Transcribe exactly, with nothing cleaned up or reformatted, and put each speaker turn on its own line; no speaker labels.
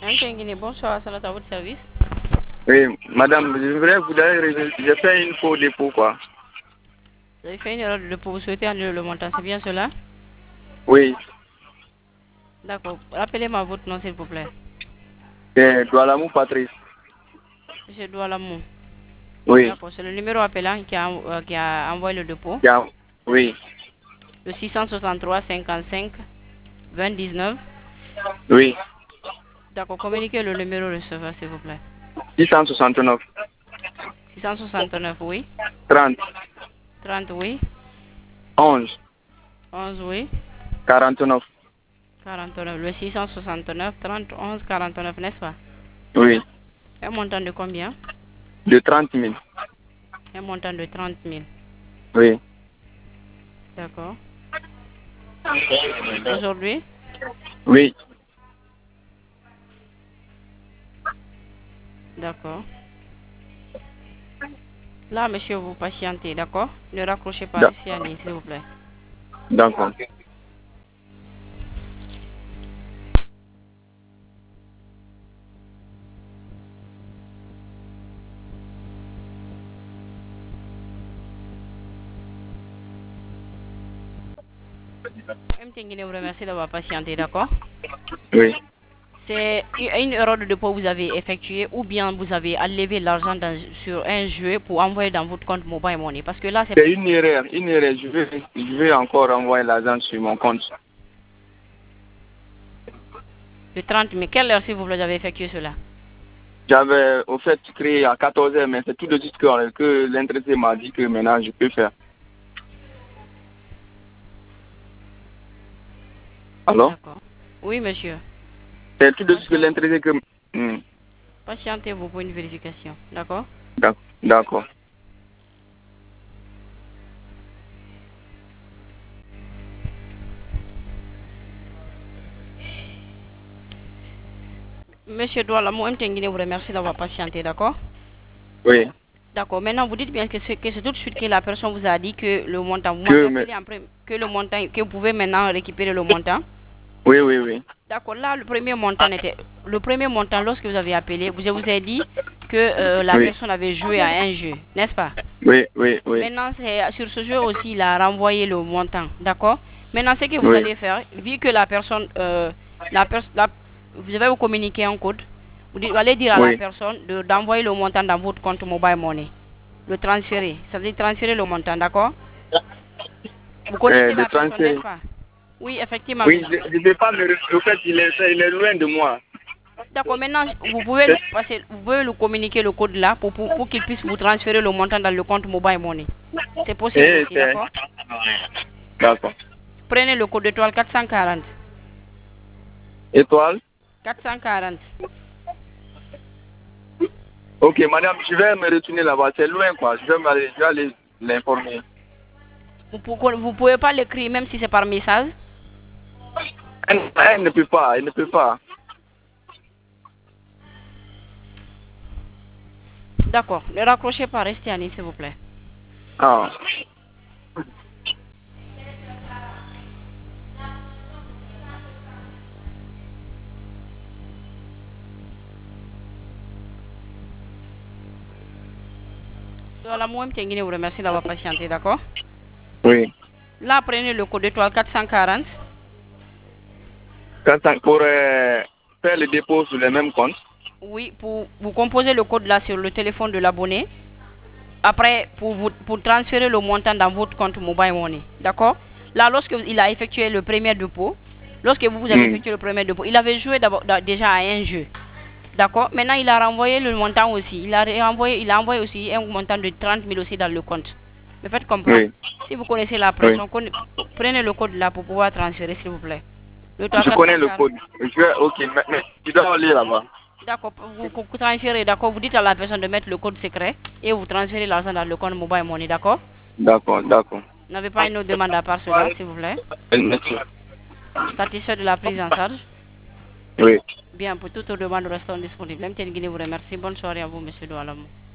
Guinée, bonsoir, c'est à votre service.
Oui, madame, je voudrais vous dire, j'ai fait une faux dépôt, quoi.
Vous avez fait une erreur de dépôt, vous souhaitez annuler le montant, c'est bien cela?
Oui,
D'accord. Rappelez-moi votre nom, s'il vous plaît.
c'est Doualamou Patrice.
Monsieur Doualamou.
Oui,
D'accord, c'est le numéro appelant qui a, euh, qui a envoyé le dépôt.
bien, oui,
Le six cent soixante-trois cinquante-cinq vingt dix-neuf.
oui,
D'accord, communiquez le numéro receveur, s'il vous plaît.
six cent soixante-neuf,
six cent soixante-neuf, oui.
trente,
trente, oui.
onze,
onze, oui.
quarante-neuf.
quarante-neuf. Le six cent soixante-neuf trente onze quarante-neuf, n'est-ce pas?
Oui,
Un montant de combien?
de trente mille.
Un montant de trente mille.
Oui,
D'accord. Aujourd'hui?
oui,
D'accord. Là, monsieur, vous patientez, d'accord? Ne raccrochez pas,
da-
restez en ligne, s'il vous plaît.
d'accord.
M T Guinée vous remercie d'avoir patienté, d'accord?
Oui,
C'est une erreur de dépôt que vous avez effectuée ou bien vous avez enlevé l'argent dans- sur un jeu pour envoyer dans votre compte Mobile Money. Parce que là, c'est
c'est une erreur, une erreur. Je vais, je vais encore envoyer l'argent sur mon compte.
de trente mille. Quelle heure, s'il vous plaît, vous avez effectué cela?
J'avais au fait créé à quatorze heures, mais c'est tout de suite que, que l'intéressé m'a dit que maintenant je peux faire. Alors?
D'accord. Oui, monsieur.
C'est tout de suite que
Patientez,
l'intéressé que... Hmm,
patientez-vous pour une vérification, d'accord?
d'ac- D'accord.
Monsieur Doualamou, M T Guinée vous remercie d'avoir patienté, d'accord?
Oui.
D'accord. Maintenant, vous dites bien que c'est que c'est tout de suite que la personne vous a dit que le montant, vous m'avez
Que, mais...
appelé en premier, que le montant, que vous pouvez maintenant récupérer le montant.
Oui, oui, oui.
D'accord. Là, le premier montant était, le premier montant, lorsque vous avez appelé, je vous ai dit que euh, la
Oui,
personne avait joué à un jeu, n'est-ce pas?
oui, oui, oui.
Maintenant, c'est sur ce jeu aussi, il a renvoyé le montant, d'accord? Maintenant, ce que vous
Oui,
allez faire, vu que la personne, euh, la personne, vous allez vous communiquer un code, vous, dites- vous allez dire à la
oui.
personne de- d'envoyer le montant dans votre compte Mobile Money, le transférer, ça veut dire transférer le montant, d'accord? Vous
Euh,
connaissez
de
la personne,
transfert.
n'est-ce pas? Oui, effectivement,
Oui,
monsieur.
je ne vais pas me... Au fait, il est, il est loin de moi.
D'accord, maintenant, vous pouvez, lui passer, vous pouvez lui communiquer le code là pour, pour, pour qu'il puisse vous transférer le montant dans le compte Mobile Money. C'est possible
Eh,
aussi,
c'est...
d'accord?
D'accord.
Prenez le code étoile quatre cent quarante.
Étoile.
quatre cent quarante.
Ok, madame, je vais me retourner là-bas. C'est loin, quoi. Je vais, m'aller- je vais aller l'informer.
Vous ne pouvez pas l'écrire même si c'est par message.
Elle, elle ne peut pas, elle ne peut pas.
D'accord, ne raccrochez pas, restez en ligne s'il vous plaît.
Ah.
Voilà, moi, je vous remercie d'avoir patienté, d'accord?
Oui.
Là, prenez le code étoile quatre cent quarante.
Quand ça- pour euh, faire le dépôt sur le même compte.
Oui, pour vous composez le code là sur le téléphone de l'abonné. Après, pour, vous, pour transférer le montant dans votre compte Mobile Money. D'accord? Là, lorsqu'il a effectué le premier dépôt, lorsque vous, vous avez
Hmm.
effectué le premier dépôt, il avait joué d'abord- d'a- déjà à un jeu. D'accord? Maintenant, il a renvoyé le montant aussi. Il a, renvoyé, il a envoyé aussi un montant de trente mille aussi dans le compte. Me faites comprendre?
Oui.
Si vous connaissez la
Oui.
pression, prenez le code là pour pouvoir transférer, s'il vous plaît. Le
Je connais le
trois cent quarante.
code. Je vais, ok, mais, mais tu dois aller là-bas.
D'accord, vous, vous transférez, d'accord, vous dites à la personne de mettre le code secret et vous transférez l'argent dans le compte Mobile Money, d'accord?
D'accord, d'accord.
Vous n'avez pas une autre demande à part cela, s'il vous plaît?
Merci.
Satisfait de la prise en charge?
Oui.
Bien, pour toute autre demande, restons disponibles. M T N Guinée vous remercie. Bonne soirée à vous, monsieur Doualamou.